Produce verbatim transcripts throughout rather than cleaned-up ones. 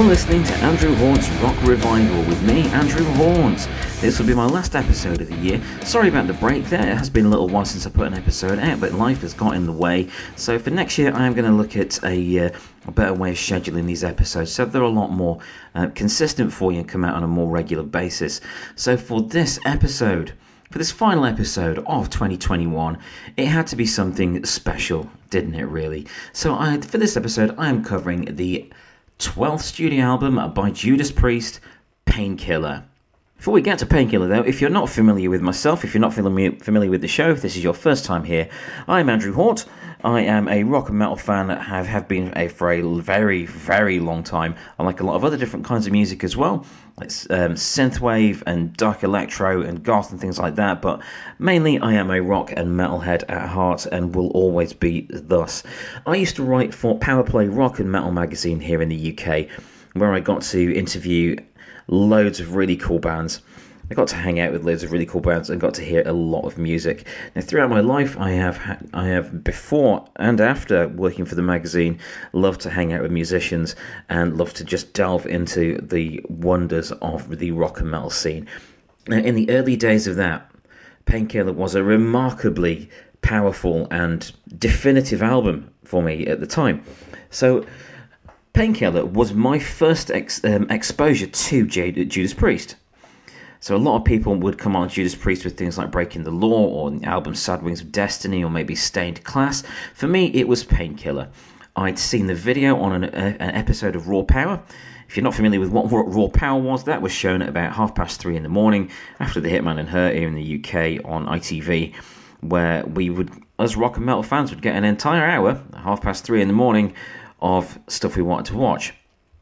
You're listening to Andrew Horn's Rock Revival with me, Andrew Horns. This will be my last episode of the year. Sorry about the break there, it has been a little while since I put an episode out, but life has got in the way. So for next year, I am going to look at a, uh, a better way of scheduling these episodes so they're a lot more uh, consistent for you and come out on a more regular basis. So for this episode, for this final episode of twenty twenty-one, it had to be something special, didn't it really? So I, for this episode, I am covering the twelfth studio album by Judas Priest, Painkiller. Before we get to Painkiller though, if you're not familiar with myself, if you're not familiar with the show, if this is your first time here, I'm Andrew Hort. I am a rock and metal fan that have, have been a, for a very, very long time. I like a lot of other different kinds of music as well. It's um, synthwave and dark electro and goth and things like that, but mainly I am a rock and metalhead at heart and will always be thus. I used to write for Powerplay Rock and Metal magazine here in the U K, where I got to interview loads of really cool bands. I got to hang out with loads of really cool bands and got to hear a lot of music. Now, throughout my life, I have, ha- I have before and after working for the magazine, loved to hang out with musicians and loved to just delve into the wonders of the rock and metal scene. Now, in the early days of that, Painkiller was a remarkably powerful and definitive album for me at the time. So, Painkiller was my first ex- um, exposure to J- Judas Priest. So a lot of people would come on Judas Priest with things like Breaking the Law or the album Sad Wings of Destiny or maybe Stained Class. For me, it was Painkiller. I'd seen the video on an, uh, an episode of Raw Power. If you're not familiar with what Raw Power was, that was shown at about half past three in the morning after The Hitman and Her here in the U K on I T V, where we would, as rock and metal fans, would get an entire hour, at half past three in the morning, of stuff we wanted to watch.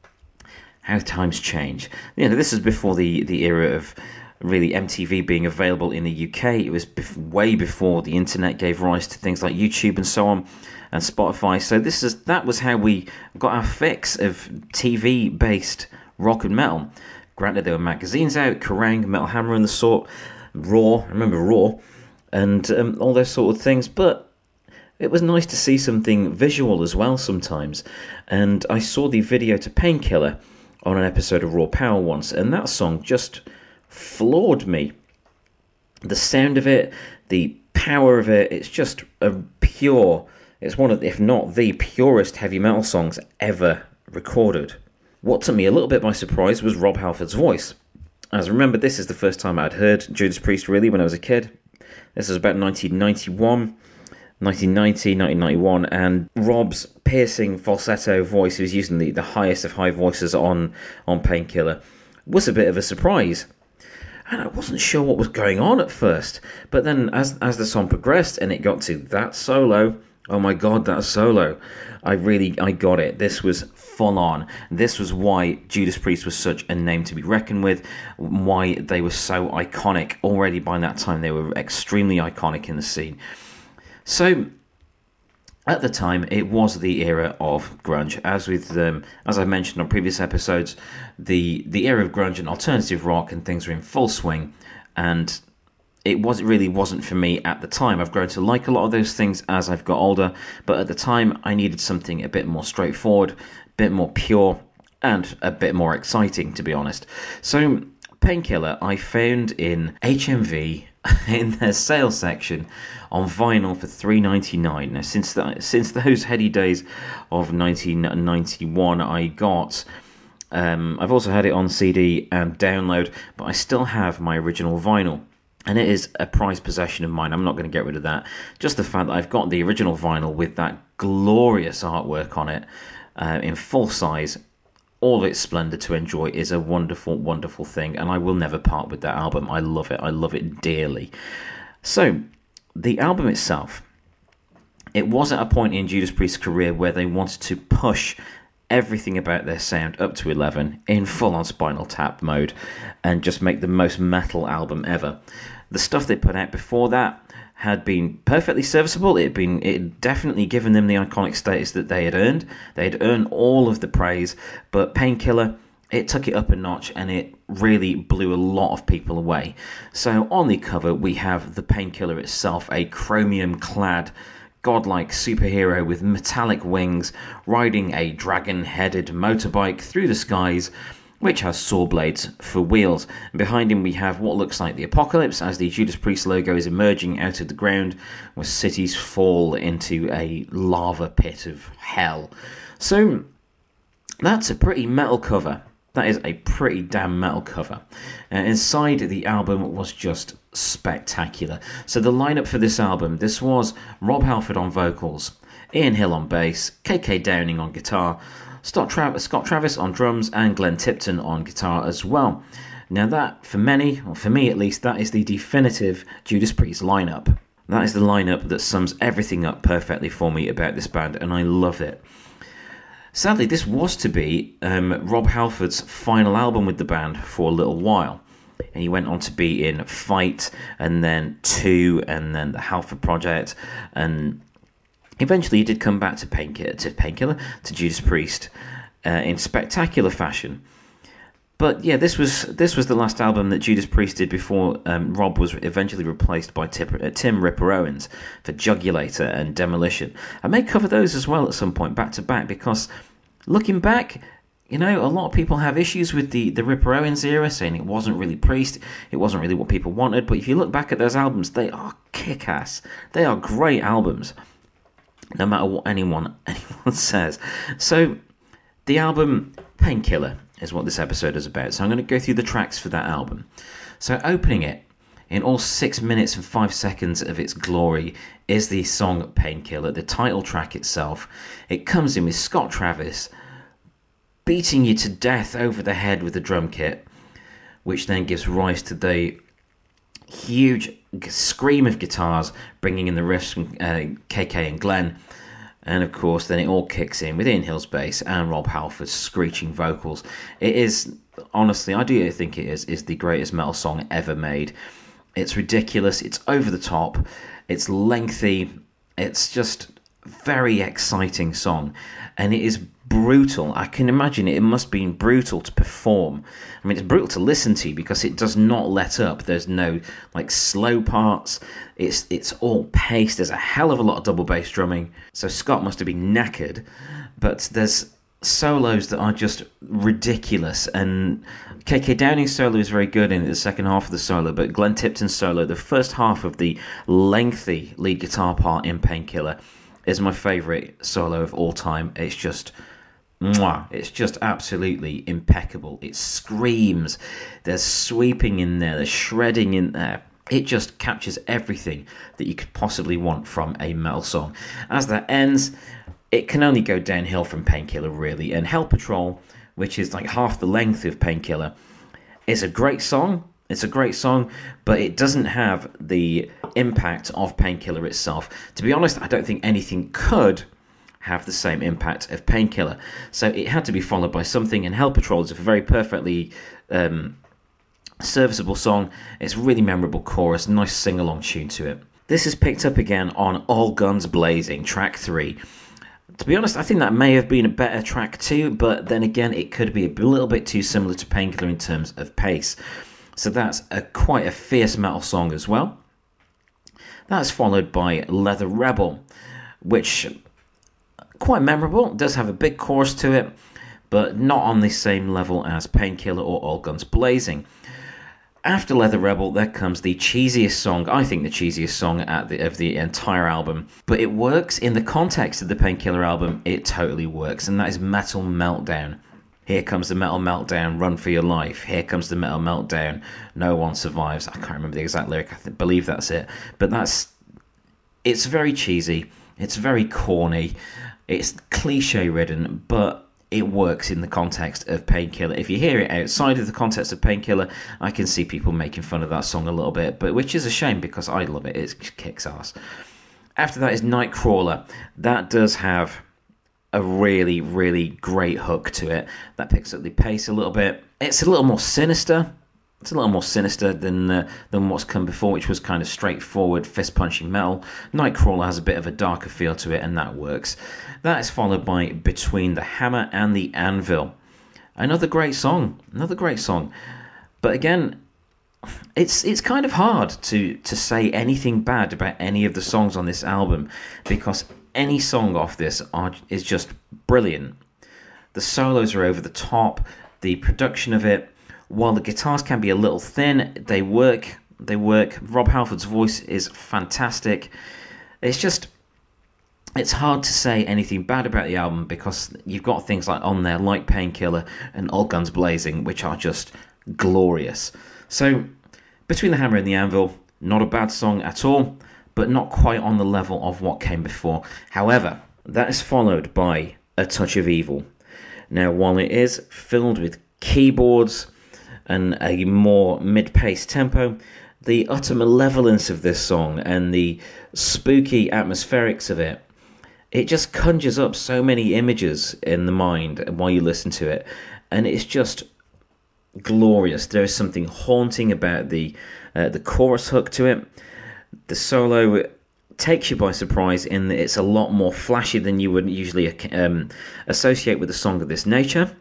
How times change. You know, this is before the, the era of really M T V being available in the U K. It was bef- way before the internet gave rise to things like YouTube and so on, and Spotify. So this is that was how we got our fix of T V-based rock and metal. Granted, there were magazines out, Kerrang, Metal Hammer and the sort, Raw, I remember Raw, and um, all those sort of things, but it was nice to see something visual as well sometimes. And I saw the video to Painkiller on an episode of Raw Power once, and that song just floored me. The sound of it, the power of it, it's just a pure, it's one of, if not the purest heavy metal songs ever recorded. What took me a little bit by surprise was Rob Halford's voice. As I remember, this is the first time I'd heard Judas Priest really when I was a kid. This was about nineteen ninety-one. nineteen ninety, nineteen ninety-one, and Rob's piercing falsetto voice, he was using the, the highest of high voices on, on Painkiller, was a bit of a surprise. And I wasn't sure what was going on at first, but then as as the song progressed and it got to that solo, oh my god, that solo, I really, I got it. This was full on. This was why Judas Priest was such a name to be reckoned with, why they were so iconic. Already by that time, they were extremely iconic in the scene. So, at the time, it was the era of grunge. As with, um, as I mentioned on previous episodes, the the era of grunge and alternative rock and things were in full swing, and it was it really wasn't for me at the time. I've grown to like a lot of those things as I've got older, but at the time, I needed something a bit more straightforward, a bit more pure, and a bit more exciting, to be honest. So, Painkiller, I found in H M V in their sales section on vinyl for three dollars and ninety-nine cents. Now, since that, since those heady days of nineteen ninety-one, I got. Um, I've also had it on C D and download, but I still have my original vinyl, and it is a prized possession of mine. I'm not going to get rid of that. Just the fact that I've got the original vinyl with that glorious artwork on it uh, in full size. All its splendor to enjoy is a wonderful, wonderful thing, and I will never part with that album. I love it. I love it dearly. So, the album itself, it was at a point in Judas Priest's career where they wanted to push everything about their sound up to eleven in full-on Spinal Tap mode and just make the most metal album ever. The stuff they put out before that had been perfectly serviceable. It had been it had definitely given them the iconic status that they had earned. They had earned all of the praise, but Painkiller, it took it up a notch and it really blew a lot of people away. So on the cover we have the Painkiller itself, a chromium-clad godlike superhero with metallic wings riding a dragon-headed motorbike through the skies, which has saw blades for wheels. And behind him we have what looks like the apocalypse as the Judas Priest logo is emerging out of the ground, where cities fall into a lava pit of hell. So that's a pretty metal cover. That is a pretty damn metal cover. Uh, inside the album was just spectacular. So the lineup for this album, this was Rob Halford on vocals, Ian Hill on bass, K K Downing on guitar, Scott, Tra- Scott Travis on drums, and Glenn Tipton on guitar as well. Now that, for many, or for me at least, that is the definitive Judas Priest lineup. That is the lineup that sums everything up perfectly for me about this band, and I love it. Sadly, this was to be um, Rob Halford's final album with the band for a little while. And he went on to be in Fight, and then Two, and then the Halford Project, and eventually he did come back to Painkiller, to, Painkiller, to Judas Priest uh, in spectacular fashion. But yeah, this was this was the last album that Judas Priest did before um, Rob was eventually replaced by Tip, uh, Tim Ripper Owens for Jugulator and Demolition. I may cover those as well at some point, back to back, because looking back, you know, a lot of people have issues with the, the Ripper Owens era, saying it wasn't really Priest, it wasn't really what people wanted. But if you look back at those albums, they are kick-ass. They are great albums, no matter what anyone anyone says. So the album Painkiller is what this episode is about. So I'm going to go through the tracks for that album. So opening it, in all six minutes and five seconds of its glory, is the song Painkiller, the title track itself. It comes in with Scott Travis beating you to death over the head with the drum kit, which then gives rise to the huge scream of guitars, bringing in the riffs from uh, K K and Glenn. And of course, then it all kicks in with Ian Hill's bass and Rob Halford's screeching vocals. It is, honestly, I do think it is, is the greatest metal song ever made. It's ridiculous, it's over the top, it's lengthy, it's just a very exciting song. And it is brutal. I can imagine it, it must have been brutal to perform. I mean, it's brutal to listen to because it does not let up. There's no like slow parts. It's it's all paced. There's a hell of a lot of double bass drumming. So Scott must have been knackered. But there's solos that are just ridiculous. And K K Downing's solo is very good in the second half of the solo. But Glenn Tipton's solo, the first half of the lengthy lead guitar part in Painkiller, is my favourite solo of all time. It's just... Mwah. It's just absolutely impeccable. It screams. There's sweeping in there. There's shredding in there. It just captures everything that you could possibly want from a metal song. As that ends, it can only go downhill from Painkiller, really. And Hell Patrol, which is like half the length of Painkiller, is a great song. It's a great song, but it doesn't have the impact of Painkiller itself. To be honest, I don't think anything could have the same impact of Painkiller. So it had to be followed by something, and Hell Patrol is a very perfectly um, serviceable song. It's a really memorable chorus, nice sing-along tune to it. This is picked up again on All Guns Blazing, track three. To be honest, I think that may have been a better track too, but then again, it could be a little bit too similar to Painkiller in terms of pace. So that's a quite a fierce metal song as well. That's followed by Leather Rebel, which... quite memorable, does have a big chorus to it, but not on the same level as Painkiller or All Guns Blazing. After Leather Rebel, there comes the cheesiest song, I think the cheesiest song at the, of the entire album, but it works in the context of the Painkiller album. It totally works, and that is Metal Meltdown. Here comes the Metal Meltdown, run for your life. Here comes the Metal Meltdown, no one survives. I can't remember the exact lyric, I th- believe that's it, but that's, it's very cheesy, it's very corny. It's cliche-ridden, but it works in the context of Painkiller. If you hear it outside of the context of Painkiller, I can see people making fun of that song a little bit, but which is a shame because I love it. It kicks ass. After that is Nightcrawler. That does have a really, really great hook to it. That picks up the pace a little bit. It's a little more sinister. It's a little more sinister than uh, than what's come before, which was kind of straightforward, fist-punching metal. Nightcrawler has a bit of a darker feel to it, and that works. That is followed by Between the Hammer and the Anvil. Another great song. Another great song. But again, it's it's kind of hard to to say anything bad about any of the songs on this album, because any song off this are, is just brilliant. The solos are over the top. The production of it, while the guitars can be a little thin, they work. They work. Rob Halford's voice is fantastic. It's just, it's hard to say anything bad about the album, because you've got things like on there like Painkiller and All Guns Blazing, which are just glorious. So, Between the Hammer and the Anvil, not a bad song at all, but not quite on the level of what came before. However, that is followed by A Touch of Evil. Now, while it is filled with keyboards and a more mid-paced tempo, the utter malevolence of this song and the spooky atmospherics of it, it just conjures up so many images in the mind while you listen to it, and it's just glorious. There is something haunting about the uh, the chorus hook to it. The solo takes you by surprise in that it's a lot more flashy than you would usually um, associate with a song of this nature.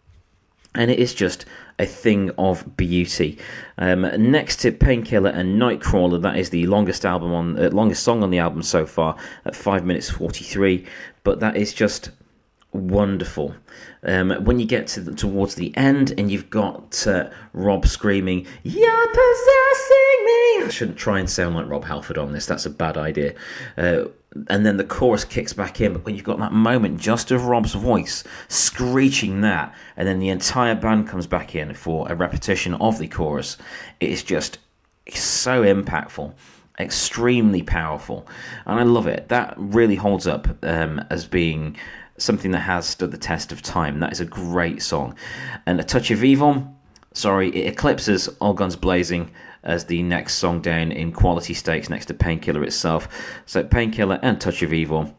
And it is just a thing of beauty. Um, next to Painkiller and Nightcrawler, that is the longest album on uh, longest song on the album so far, at five minutes forty-three. But that is just wonderful. Um, when you get to the, towards the end, and you've got uh, Rob screaming, "You're possessing me!" I shouldn't try and sound like Rob Halford on this. That's a bad idea. Uh, and then the chorus kicks back in, but when you've got that moment just of Rob's voice screeching that, and then the entire band comes back in for a repetition of the chorus, it is just so impactful, extremely powerful, and I love it. That really holds up um, as being something that has stood the test of time. That is a great song. And A Touch of Evil, sorry, it eclipses All Guns Blazing as the next song down in quality stakes next to Painkiller itself. So Painkiller and Touch of Evil,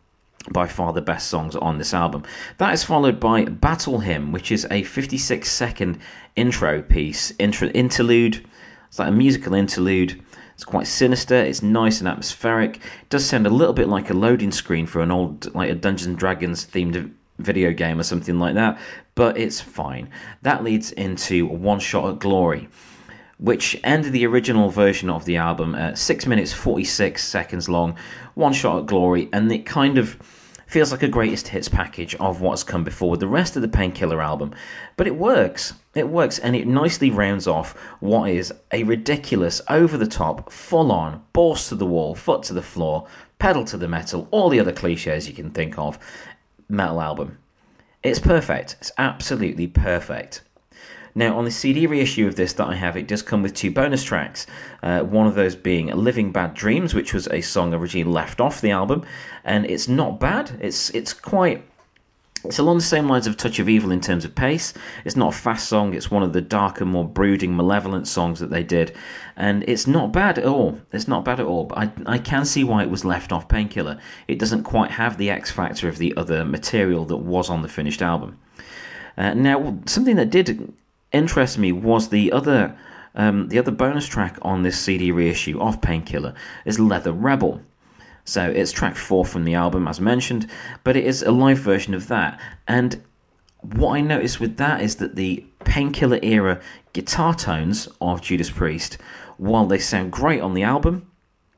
by far the best songs on this album. That is followed by Battle Hymn, which is a fifty-six second intro piece, intro, interlude. It's like a musical interlude. It's quite sinister, it's nice and atmospheric. It does sound a little bit like a loading screen for an old, like a Dungeons and Dragons themed video game or something like that, but it's fine. That leads into One Shot at Glory, which ended the original version of the album at six minutes forty-six seconds long. One Shot at Glory, and it kind of feels like a greatest hits package of what's come before with the rest of the Painkiller album. But it works. It works, and it nicely rounds off what is a ridiculous, over-the-top, full-on, balls to the wall, foot to the floor, pedal to the metal, all the other cliches you can think of, metal album. It's perfect. It's absolutely perfect. Now, on the C D reissue of this that I have, it does come with two bonus tracks. Uh, one of those being Living Bad Dreams, which was a song originally left off the album, and it's not bad. It's it's quite... It's along the same lines of Touch of Evil in terms of pace. It's not a fast song. It's one of the darker, more brooding, malevolent songs that they did, and it's not bad at all. It's not bad at all, but I, I can see why it was left off Painkiller. It doesn't quite have the X factor of the other material that was on the finished album. Uh, now, something that did interest me was the other um, the other bonus track on this C D reissue of Painkiller is Leather Rebel. So it's track four from the album, as mentioned, but it is a live version of that. And what I noticed with that is that the Painkiller era guitar tones of Judas Priest, while they sound great on the album,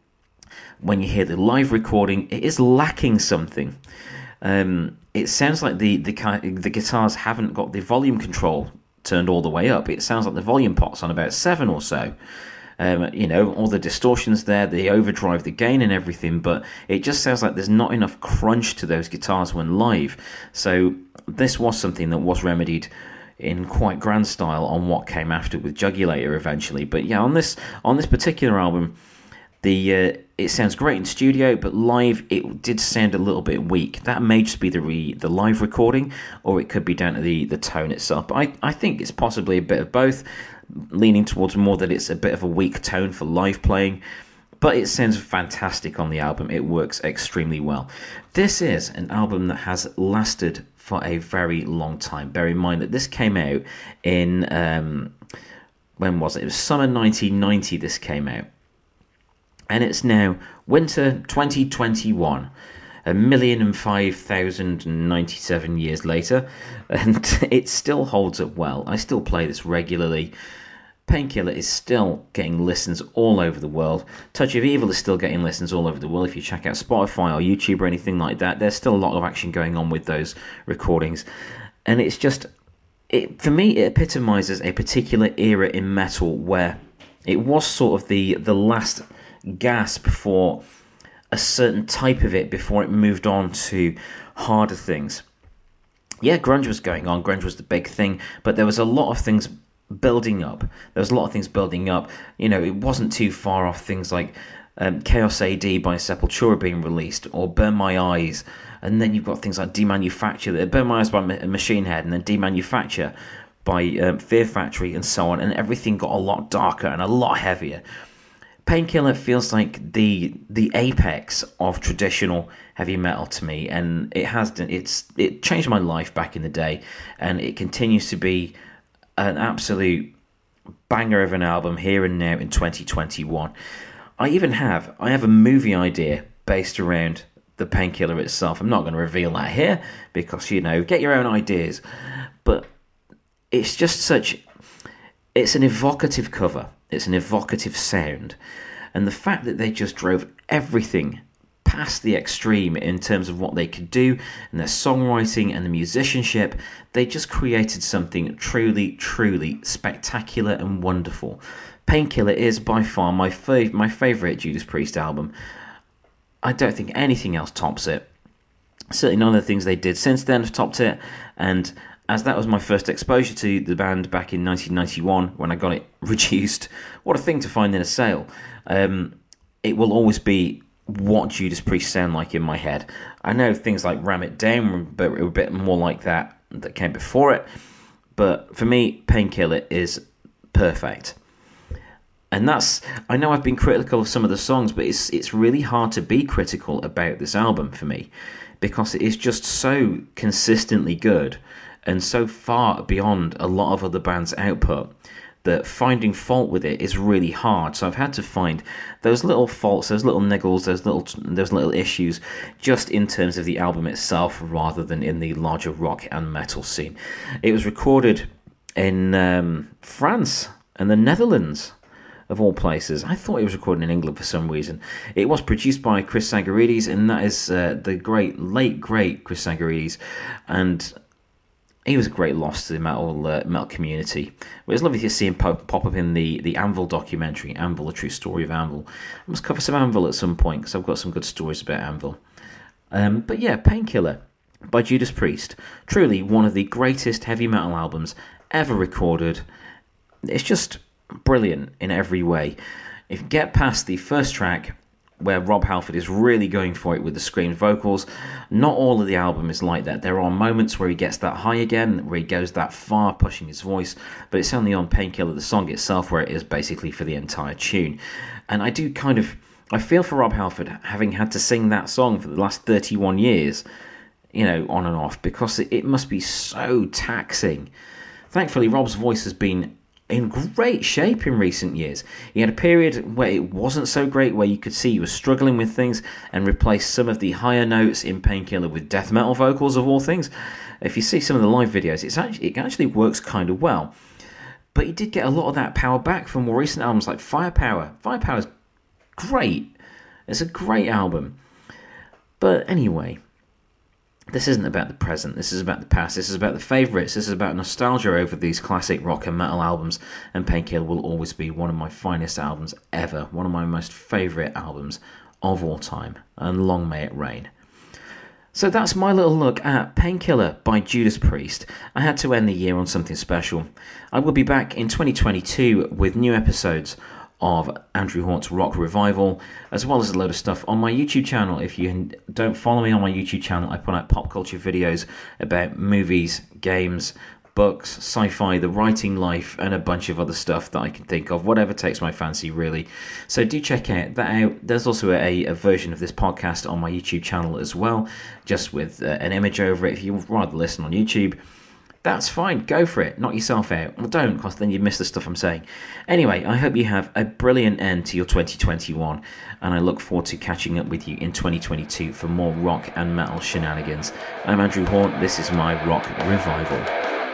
when you hear the live recording, it is lacking something. Um, it sounds like the, the the guitars haven't got the volume control turned all the way up. It sounds like the volume pot's on about seven or so. Um, you know, all the distortions there, the overdrive, the gain and everything, but it just sounds like there's not enough crunch to those guitars when live. So this was something that was remedied in quite grand style on what came after with Jugulator eventually. But yeah, on this on this particular album, the uh, it sounds great in studio, but live it did sound a little bit weak. That may just be the re, the live recording, or it could be down to the, the tone itself. But I, I think it's possibly a bit of both, leaning towards more that it's a bit of a weak tone for live playing, but it sounds fantastic on the album. It works extremely well. This is an album that has lasted for a very long time. Bear in mind that this came out in, um, when was it? It was summer nineteen ninety this came out. And it's now winter twenty twenty-one. A million and five thousand and ninety-seven years later, and it still holds up well. I still play this regularly. Painkiller is still getting listens all over the world. Touch of Evil is still getting listens all over the world. If you check out Spotify or YouTube or anything like that, there's still a lot of action going on with those recordings. And it's just, it for me, it epitomizes a particular era in metal where it was sort of the, the last gasp for a certain type of it before it moved on to harder things. Yeah, grunge was going on. Grunge was the big thing, but there was a lot of things building up. There was a lot of things building up. You know, it wasn't too far off things like um, Chaos A D by Sepultura being released, or Burn My Eyes, and then you've got things like Demanufacture, Burn My Eyes by Machine Head, and then Demanufacture by um, Fear Factory, and so on, and everything got a lot darker and a lot heavier. Painkiller feels like the the apex of traditional heavy metal to me, and it has it's it changed my life back in the day, and it continues to be an absolute banger of an album here and now in twenty twenty-one. I even have I have a movie idea based around the Painkiller itself. I'm not going to reveal that here because, you know, get your own ideas, but it's just such it's an evocative cover. It's an evocative sound, and the fact that they just drove everything past the extreme in terms of what they could do and their songwriting and the musicianship, they just created something truly, truly spectacular and wonderful. Painkiller is by far my fav- my favourite Judas Priest album. I don't think anything else tops it. Certainly none of the things they did since then have topped it, and as that was my first exposure to the band back in nineteen ninety-one when I got it reduced, what a thing to find in a sale. Um, it will always be what Judas Priest sound like in my head. I know things like Ram It Down were a bit more like that that came before it, but for me, Painkiller is perfect. And that's, I know I've been critical of some of the songs, but it's it's really hard to be critical about this album for me, because it is just so consistently good and so far beyond a lot of other bands' output that finding fault with it is really hard. So I've had to find those little faults, those little niggles, those little those little issues, just in terms of the album itself, rather than in the larger rock and metal scene. It was recorded in um, France and the Netherlands, of all places. I thought it was recorded in England for some reason. It was produced by Chris Tsangarides, and that is uh, the great, late, great Chris Tsangarides, and he was a great loss to the metal uh, metal community. It was lovely to see him pop, pop up in the, the Anvil documentary, Anvil, A True Story of Anvil. I must cover some Anvil at some point, because I've got some good stories about Anvil. Um, but yeah, Painkiller by Judas Priest. Truly one of the greatest heavy metal albums ever recorded. It's just brilliant in every way. If you get past the first track, where Rob Halford is really going for it with the screamed vocals, not all of the album is like that. There are moments where he gets that high again, where he goes that far, pushing his voice, but it's only on Painkiller, the song itself, where it is basically for the entire tune. And I do kind of, I feel for Rob Halford, having had to sing that song for the last thirty-one years, you know, on and off, because it, it must be so taxing. Thankfully, Rob's voice has been in great shape in recent years. He had a period where it wasn't so great, where you could see he was struggling with things, and replaced some of the higher notes in Painkiller with death metal vocals, of all things. If you see some of the live videos, it's actually, it actually works kind of well. But he did get a lot of that power back from more recent albums like Firepower. Firepower is great. It's a great album. But anyway, this isn't about the present, this is about the past, this is about the favourites, this is about nostalgia over these classic rock and metal albums, and Painkiller will always be one of my finest albums ever, one of my most favourite albums of all time, and long may it rain. So that's my little look at Painkiller by Judas Priest. I had to end the year on something special. I will be back in twenty twenty-two with new episodes of Andrew Haunt's Rock Revival, as well as a load of stuff on my YouTube channel. If you don't follow me on my YouTube channel, I put out pop culture videos about movies, games, books, sci-fi, the writing life, and a bunch of other stuff that I can think of, whatever takes my fancy, really. So do check out that out. There's also a, a version of this podcast on my YouTube channel as well, just with uh, an image over it. If you'd rather listen on YouTube, that's fine, go for it, knock yourself out. Well, don't, because then you miss the stuff I'm saying. Anyway, I hope you have a brilliant end to your twenty twenty-one, and I look forward to catching up with you in twenty twenty-two for more rock and metal shenanigans. I'm Andrew Haunt, this is my Rock Revival.